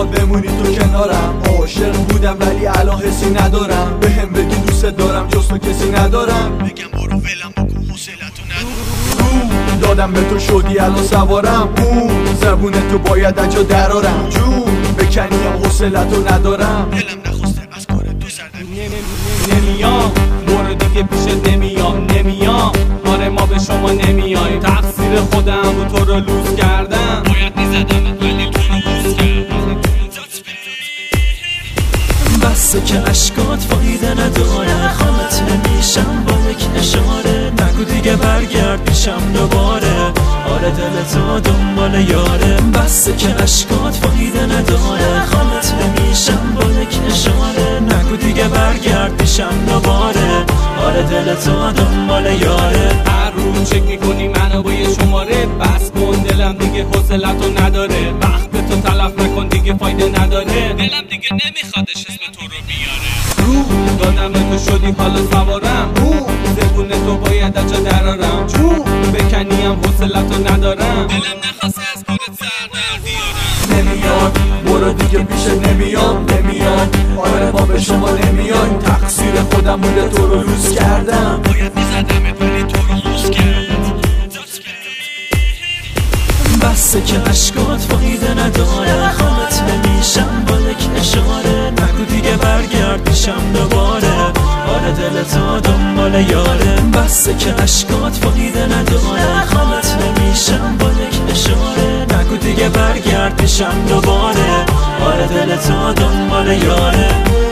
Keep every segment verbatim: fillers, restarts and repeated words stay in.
میخواد بمونی تو کنارم. عاشق بودم ولی الان حسی ندارم، بهم بگی دوست دارم جز تو کسی ندارم. بگم برو ولم بکن حوصلتو ندارم. دادم به تو شدی الان سوارم، اون زبون تو باید اجا درارم. جون بکنیم حوصلتو ندارم. دلم نخواسته از کار تو سردم نمیام برو دیگه پیشت نمیام نمیام آره ما به شما نمیایم، تقصیر خودم رو تو رو لوس کردم. باید میزدمت ولی تو رو بوس کردم. بسه که عشقات فایده نداره، خامت نمیشم با یک اشاره. نگو دیگه برگرد پیشم دوباره، آره دل تو دنبال یاره. بسه که عشقات فایده نداره، خامت نمیشم با یک اشاره. نگو دیگه برگرد پیشم دوباره، آره دل تو دنبال یاره. هر روز چک میکنی منو با یه شماره، بس کن دلم دیگه حوصلتو نداره. وقت تو تلف نکن دیگه فایده نداره، دلم دیگه نمیخوادش اسم تو رو بیاره. رو دادم به تو شدی حالا سوارم، زبون تو باید اجا درارم. جون بکنیم حوصلتو ندارم. دلم نخواسته از کارت سردر بیارم. نمیاد برو دیگه پیش نمیام نمیام آره ما به شما نمیایم، تقصیر خودم بوده تو رو لوس کردم. باید میزدمت ولی تو رو بوس کردم. بسه که عشقات فایده نداره، خامت نمیشم با یک اشاره. نگو دیگه برگرد پیشم دوباره، آره دل تو دنبال یاره. بسه که عشقات فایده نداره، خامت نمیشم با یک اشاره. نگو دیگه برگرد پیشم دوباره، آره دل تو دنبال یاره.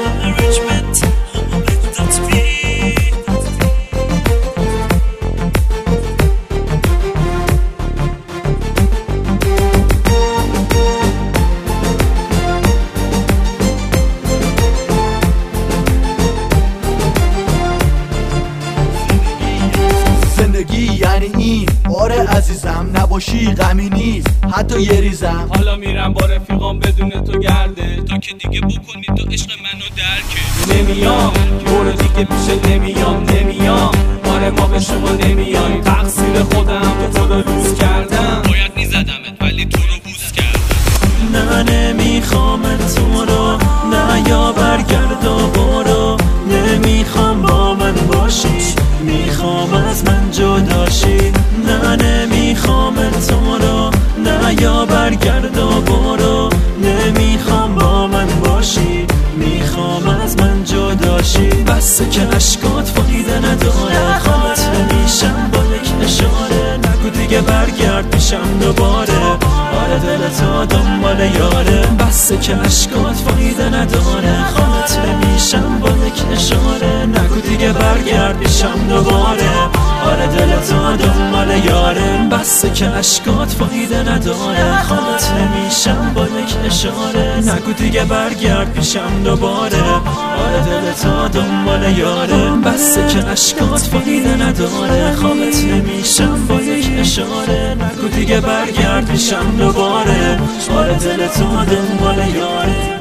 یعنی این آره عزیزم، نباشی غمی نیست حتی یه ریزم. حالا میرم با رفیقام بدون تو گرده، تا که دیگه بکنی تو عشق منو درکه. نمیام برو دیگه پیشت نمیام نمیام آره ما به شما نمیایم، تقصیر خودم به تو رو لوس کردم. باید میزدمت ولی تو رو بوس کردم. نه نمیخوام تو رو، نه یا برگرد و برو. نمیخوام با من باشی، میخوام از من جداشی. نه نمیخوام تو رو، نه یا برگرد و برو. نمیخوام با من باشی، میخوام از من جداشی. بسه که عشقات فایده نداره، خامت نمیشم با یک اشاره. نگو دیگه برگرد پیشم دوباره، آره دل تو دنبال یاره. بسه که عشقات فایده نداره، خامت نمیشم با یک اشاره. نگو دیگه برگرد پیشم دوباره، آره دل تو دنبال یاره. بسه که عشقات فایده نداره، خامت نمیشم با یک اشاره. نگو دیگه برگرد پیشم دوباره، آره دل تو دنبال یاره. بسه که عشقات فایده نداره، خامت نمیشم با یک اشاره. نگو دیگه برگرد پیشم دوباره، آره دل تو دنبال یاره.